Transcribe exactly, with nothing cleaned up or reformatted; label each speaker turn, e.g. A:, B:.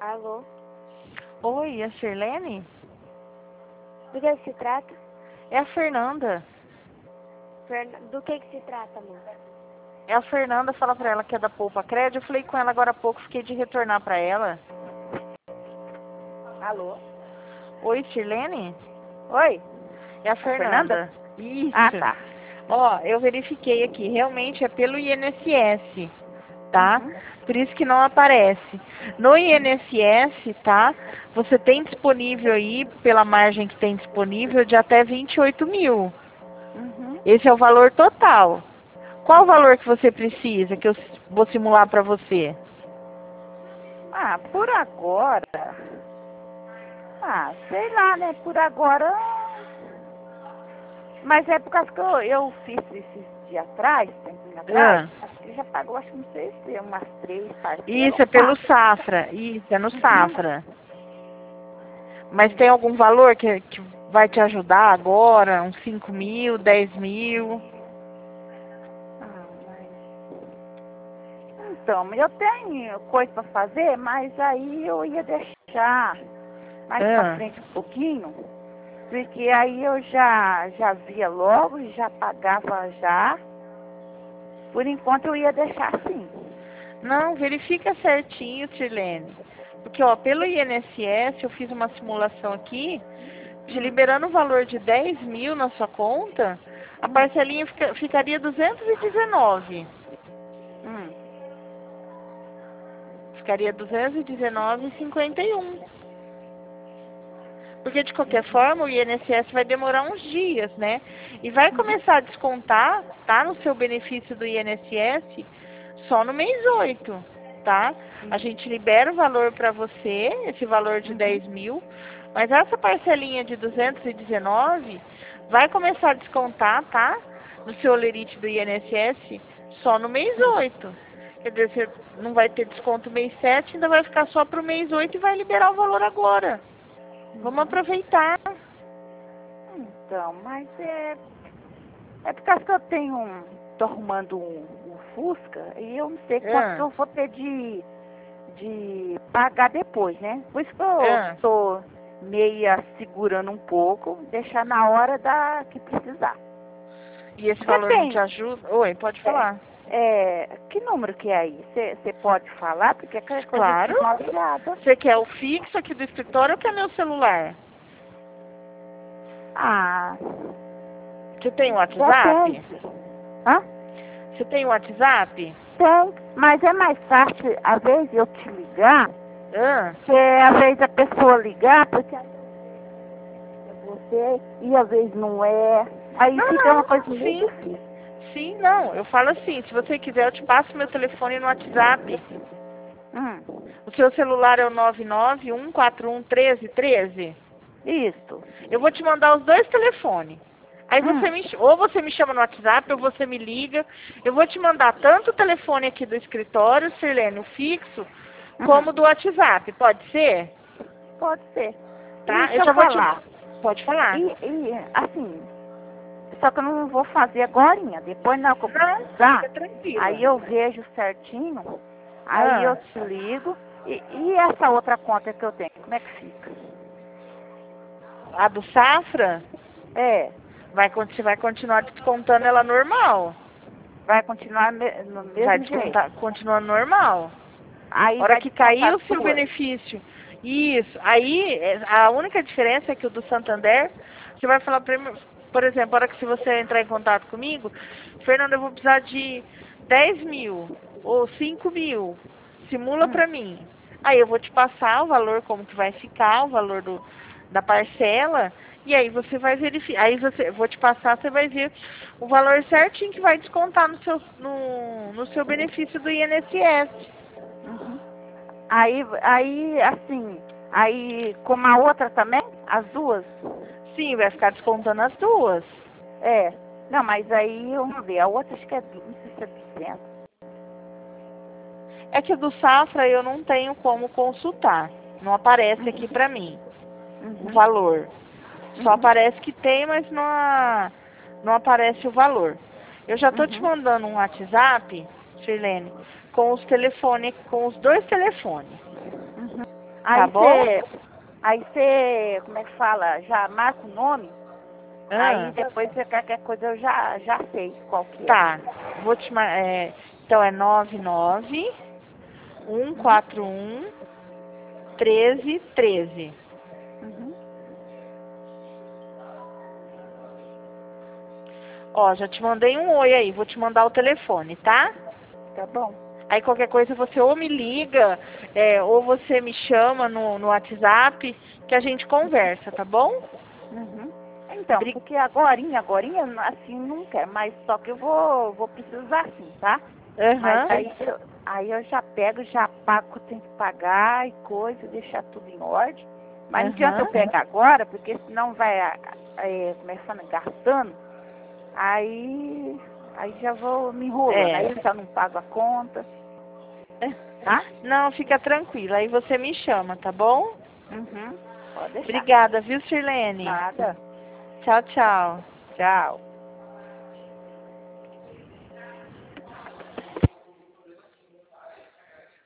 A: Alô?
B: Oi, é a Sirlene?
A: Do que que se trata?
B: É a Fernanda.
A: Ferna- Do que que se trata, amor?
B: É a Fernanda, fala pra ela que é da Poupa Crédito. Eu falei com ela agora há pouco, fiquei de retornar pra ela.
A: Alô?
B: Oi, Sirlene?
A: Oi?
B: É a
A: A Fernanda?
B: Fernanda. Isso.
A: Ah, tá.
B: Ó, eu verifiquei aqui, realmente é pelo I N S S, tá?
A: Uhum.
B: Por isso que não aparece. No I N S S, tá? Você tem disponível aí, pela margem que tem disponível, de até vinte e oito mil.
A: Uhum.
B: Esse é o valor total. Qual o valor que você precisa, que eu vou simular para você?
A: Ah, por agora... Ah, sei lá, né? Por agora... Mas é por causa que eu, eu fiz esses dias atrás, tempinho atrás,
B: Ah,
A: acho que já pagou, acho que não sei se é umas três parcelas
B: isso
A: ou
B: é pelo
A: quatro.
B: Safra. Isso, é no
A: Uhum.
B: Safra. Mas tem algum valor que, que vai te ajudar agora? Uns cinco mil, dez mil?
A: Ah, mas... Então, eu tenho coisa pra fazer, mas aí eu ia deixar mais pra
B: Ah,
A: frente um pouquinho, porque aí eu já, já via logo, já pagava já. Por enquanto eu ia deixar assim.
B: não, verifica certinho, Tirlene. Porque, ó, pelo I N S S, eu fiz uma simulação aqui, te
A: Hum,
B: liberando o valor de dez mil na sua conta, a
A: hum,
B: parcelinha fica- ficaria duzentos e dezenove.
A: hum.
B: Ficaria duzentos e dezenove e cinquenta e um. Porque de qualquer forma o I N S S vai demorar uns dias, né? E vai começar a descontar, tá? No seu benefício do I N S S só no mês oito, tá? A gente libera o valor para você, esse valor de
A: Uhum.
B: dez mil, mas essa parcelinha de duzentos e dezenove vai começar a descontar, tá? No seu lerite do I N S S só no mês oito. Quer dizer, você não vai ter desconto mês sete, ainda vai ficar só pro mês oito e vai liberar o valor agora. Vamos
A: Uhum.
B: aproveitar.
A: Então, mas é. É por causa que eu tenho um. Tô arrumando um, um Fusca e eu não sei quanto que
B: Ah,
A: eu vou ter de, de pagar depois, né? Por isso que eu
B: ah.
A: tô meia segurando um pouco, deixar na hora da que precisar.
B: E esse valor não te
A: Depende.
B: ajuda? Oi, pode
A: É,
B: falar.
A: é, que número que é aí? Você pode falar? Porque aquela coisa eu te
B: Claro.
A: dou uma ligada.
B: Você quer o fixo aqui do escritório ou quer meu celular?
A: Ah,
B: Você tem o WhatsApp?
A: depende. Hã?
B: Você tem o WhatsApp?
A: Tem, mas é mais fácil, às vezes, eu te ligar,
B: Ah.
A: que às vezes a pessoa ligar, porque às vezes é você e às vezes não é. Aí
B: Não,
A: fica uma
B: não.
A: coisa meio
B: Sim.
A: difícil.
B: Sim, não. Eu falo assim, se você quiser eu te passo meu telefone no WhatsApp.
A: Hum,
B: O seu celular é o nove nove um quatro um um três um três?
A: isso.
B: Eu vou te mandar os dois telefones. Aí você
A: Hum,
B: me, ch- ou você me chama no WhatsApp, ou você me liga. Eu vou te mandar tanto o telefone aqui do escritório, Sirlene, o fixo,
A: hum,
B: como do WhatsApp. Pode ser?
A: pode ser. E
B: Tá?
A: deixa
B: Eu
A: eu
B: já vou te...
A: falar.
B: Pode falar.
A: E, e assim, só que eu não vou fazer agorinha. Depois na hora que eu
B: Não,
A: precisar,
B: fica tranquila.
A: aí eu vejo certinho, aí eu
B: Ah,
A: te ligo. E, e essa outra conta que eu tenho, como é que fica?
B: a do Safra,
A: É,
B: vai, con- você vai continuar descontando ela normal.
A: vai continuar me- no
B: Vai
A: mesmo jeito.
B: descontar, continuando normal.
A: Aí
B: Hora
A: vai
B: que cair
A: descontar
B: o seu
A: duas.
B: benefício. Isso. Aí, é, a única diferença é que o do Santander, você vai falar pra mim, por exemplo, a hora que se você entrar em contato comigo, Fernanda, eu vou precisar de dez mil ou cinco mil. Simula
A: Hum,
B: pra mim. Aí eu vou te passar o valor, como que vai ficar, o valor do, da parcela, e aí você vai verificar. Aí você, eu vou te passar, você vai ver o valor certinho que vai descontar no seu, no, no seu benefício do I N S S.
A: uhum. Aí, aí, assim, aí como a outra também, as duas,
B: Sim, vai ficar descontando as duas.
A: é. Não, mas aí vamos ver, a outra acho que é, du- não sei se é duzentos.
B: É que do Safra eu não tenho como consultar. Não aparece aqui
A: Uhum,
B: pra mim o
A: uhum,
B: valor. Só
A: uhum,
B: aparece que tem, mas não, a- não aparece o valor. Eu já tô te
A: uhum,
B: mandando um WhatsApp, Sirlene, com os telefones, com os dois telefones.
A: uhum. Aí
B: Tá bom?
A: você, aí você, como é que fala? Já marca o nome?
B: Ah.
A: Aí depois você qualquer coisa eu já, já sei qual que é.
B: Tá. Vou te mar... é, então é nove nove um quatro um treze treze.
A: Uhum.
B: Ó, já te mandei um oi aí, vou te mandar o telefone, tá?
A: Tá bom.
B: Aí qualquer coisa você ou me liga, é, ou você me chama no, no WhatsApp, que a gente conversa, tá bom?
A: Uhum. Então,
B: Bri-
A: porque agorinha, agorinha, assim, não quero, mas só que eu vou, vou precisar sim, tá? Mas
B: Aham.
A: aí eu, aí eu já pego, já pago o que eu tenho que pagar e coisa, deixar tudo em ordem. Mas não adianta eu
B: Aham.
A: pegar agora, porque senão vai é, começando gastando, aí, aí já vou me enrolando,
B: É.
A: aí eu já não pago a conta, tá?
B: Não, fica tranquila, aí você me chama, tá bom?
A: Uhum. Pode deixar.
B: Obrigada, viu, Sirlene?
A: Nada.
B: Tchau, tchau.
A: Tchau.